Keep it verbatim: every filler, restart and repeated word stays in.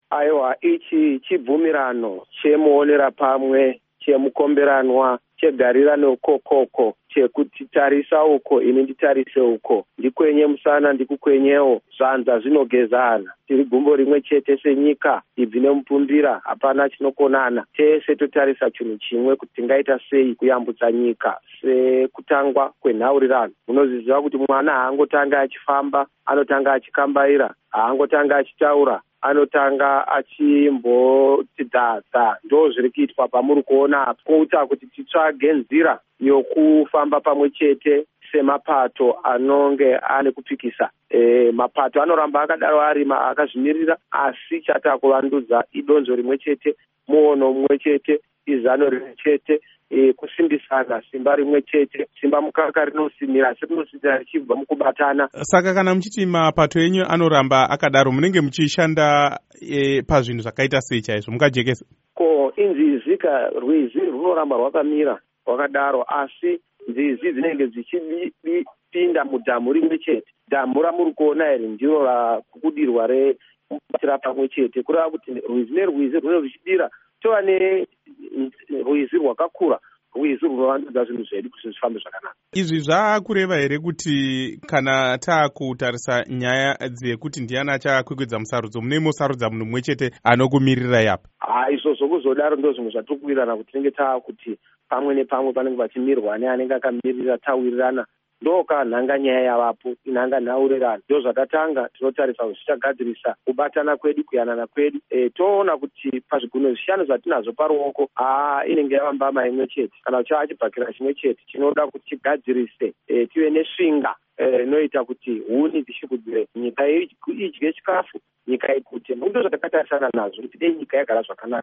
aiwa ichi chibvumirano chemuonera pamwe chemukomberanwa chegarirano kokoko chekuti tarisa uko ini nditarise uko ndikwenye musana ndikukwenyewo zvanza zvinogezana tiri gumbo rimwe chete senyika ibvi nemupumbira hapana chinokonana tese totarisa chinhu chimwe kuti tingaita sei kuyambutsa nyika sekutangwa kwenhaurirano. Munozviziva kuti mwana haangotanga achifamba anotanga achikambaira, haangotanga achitaura anotanga achimboti dzadza. Ndo zviri kuitwa pamuri kuona apo kuita kuti titsvage nzira yokufamba pamwe chete semapato anonge ane kupikisa. E, mapato anoramba akadaro ari akazvimirira, asi chatakuvandudza idonzo rimwe chete, muono mumwe chete, izano rimwe chete, e, kusimbisana simba rimwe chete. Simba mukaka rinosimira asi rinosimira richibva mukubatana. Saka kana muchiti mapato enyu anoramba akadaro, munenge muchishanda e, pazvinhu zvakaita sei chaizvo mungajekesa? Ko inzizika rwizi runoramba rwakamira rwakadaro, asi nzizi dzinenge dzichipinda mudhamu rimwe chete. Dhamu ramuri kuona iri ndiro rakudirwa remubatira pamwe chete, kureva kuti rwizi nerwizi rwune ruchidira tova nerwizi rwakakura, rwizi runovandudza zvinhu zvedu kuti zvifambe zvakanaka. Izvi zvaakureva here kuti kana taakutarisa nyaya dzekuti ndiani achakwikwidza musarudzo, mune mosarudza munhu mumwe chete anokumirira yapa? Ha, izvozvo kuzodaro ndo zvimwe zvatiri kuwirirana kuti tinenge taakuti pamwe nepamwe panenge pachimirwa neanenge akamirira tawirirana. Ndoka nhanga nyaya yavapo inhanga nhaurirano. Ndo zvatatanga tinotarisa kuti zvichagadzirisa kubatana kwedu, kuyanana kwedu. E, toona kuti pazviguno zvishanu zvatinazvo paruoko haa inenge yavambama imwe chete, kana chava chibhakira chimwe chete chinoda kuti chigadzirise e, tive nesvinga inoita e, kuti huni dzichikudzire nyika idye chikafu, nyika ikute. Ndo zvatakatarisana nazvo kuti dei nyika yagara zvakanaka.